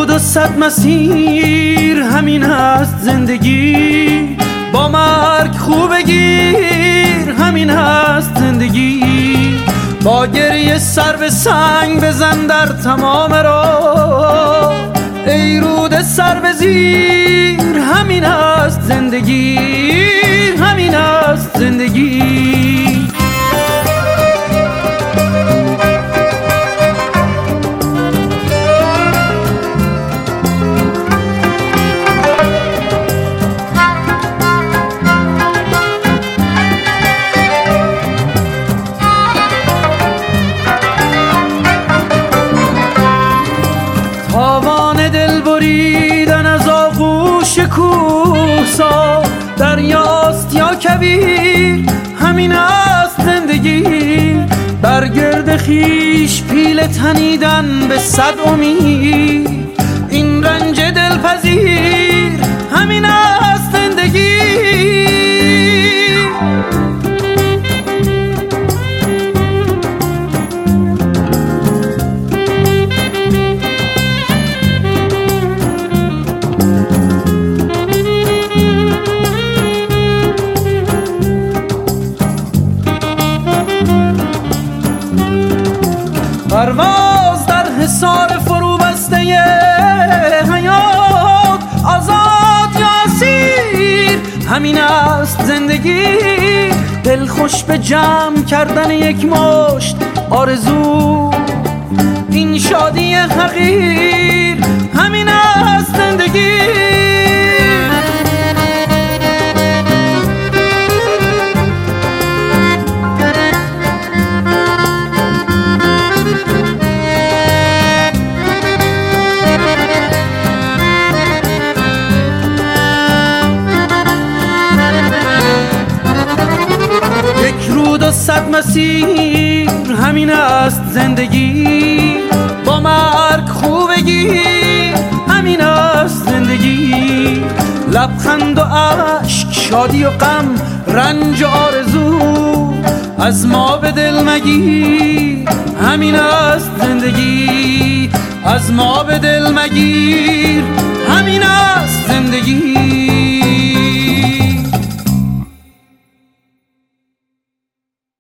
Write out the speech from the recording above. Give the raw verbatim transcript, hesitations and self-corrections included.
رود و صد مسیر همین هست زندگی، با مرگ خوب گیر همین هست زندگی. با گریه سر به سنگ بزن در تمام راه، ای رود سر به زیر همین هست زندگی، همین هست زندگی. تاوان دل بریدن از آغوش کوهسار، دریاست یا کویر همین است زندگی. بر گرد خویش پیله تنیدن به صد امید، این رنج دلپذیر همین است زندگی. پرواز در حصار فرو بسته حیات، آزاد یا اسیر همین است زندگی. دل خوش به جمع کردن یک مشت آرزو، این شادی حقیر همین است زندگی. رود و صد مسیر همین است زندگی، با مرگ خوبگی همین است زندگی. لبخند و اشک، شادی و غم، رنج و آرزو، از ما به دل مگیر همین است زندگی، از ما به دل مگیر